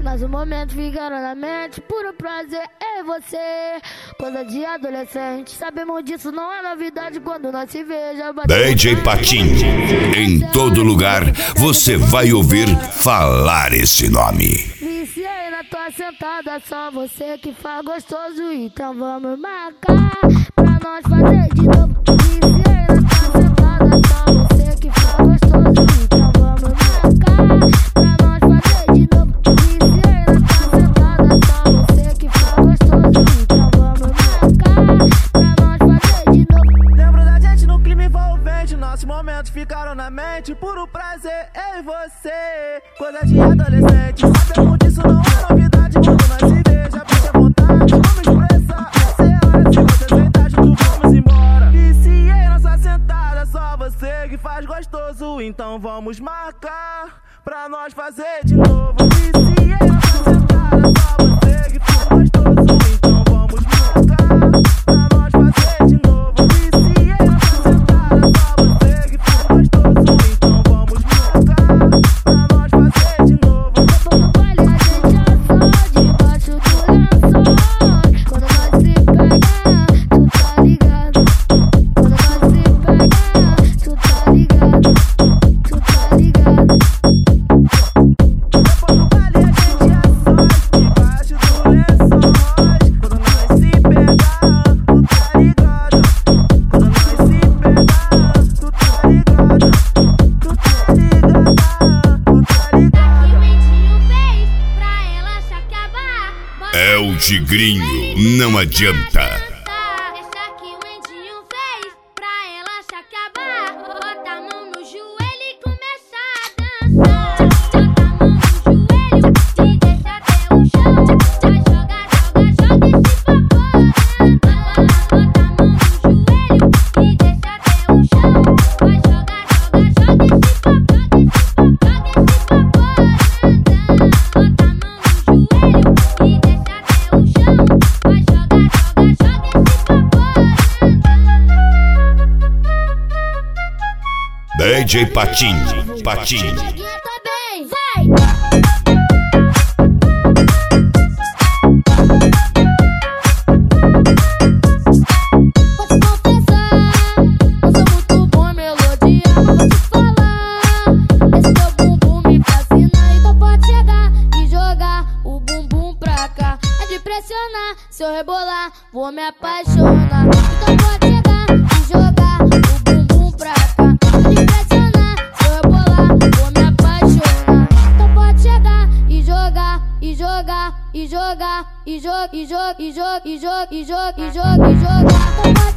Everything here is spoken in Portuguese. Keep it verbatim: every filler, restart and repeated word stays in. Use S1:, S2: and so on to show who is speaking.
S1: Mas o momento ficaram na mente, puro prazer em você. Coisa de adolescente, sabemos disso, não é novidade quando nós se veja.
S2: D J Patinho, em todo lugar você vai ouvir falar esse nome.
S1: Viciei na tua sentada, só você que faz gostoso, então vamos marcar pra nós fazer de novo. Viciei na tua sentada, só você que faz gostoso, então vamos marcar pra nós fazer de novo. Viciei na tua sentada, só você que faz gostoso, então vamos marcar pra nós fazer de novo.
S3: Lembro da gente no clima envolvente, nossos momentos ficaram na mente, puro prazer em você. Coisa de adolescente, sabemos disso, não é novidade quando nós se veja. Fique à vontade, vamos expressar. Essa é a hora, se você aceitar junto, vamos embora. Viciei nossa sentada, só você que faz gostoso, então vamos marcar pra nós fazer de novo. Viciei nossa sentada, só você que faz gostoso, então vamos marcar pra nós fazer de novo. Viciei nossa sentada, só você que faz gostoso, então vamos marcar pra nós fazer de novo.
S1: No baile a gente assó debaixo do lençol. Quando nós se pegar, tu tá ligado. Quando nós se pegar, tu tá ligado. Tu tá ligado.
S3: Depois do baile a gente assó debaixo do lençol. Quando nós se pegar, tu tá ligado. Quando nós se pegar, tu tá ligado. Tu tá ligado, tu tá ligado.
S4: Que o Mendinho fez pra ela se acabar.
S2: É o Tigrinho, não adianta.
S4: Essa que o Mendinho fez pra ela se acabar. Bota a mão no joelho e começa a dançar. Bota a mão no joelho e desce até o chão. Vai jogar, joga, joga esse paporão. Bota a mão no joelho e desce até o chão. Vai jogar, joga, joga esse paporão. Joga esse paporão. Bota a mão no joelho e desce até o chão. Vai jogar, joga, joga esse paporão.
S2: D J Patinho, Patinho.
S1: Cheguinha também, vai! Vou te confessar, eu sou muito bom em melodia, mas vou te falar. Esse teu bumbum me fascina, então pode chegar e jogar o bumbum pra cá. É de pressionar, se eu rebolar, vou me apaixonar. Então pode chegar e jogar o bumbum pra cá. É de pressionar, se eu rebolar, vou me apaixonar. Então pode chegar e jogar, e jogar, e jogar, e jogar, e jogar, e jogar, e jogar, e jogar, e jogar, e jogar. Então pode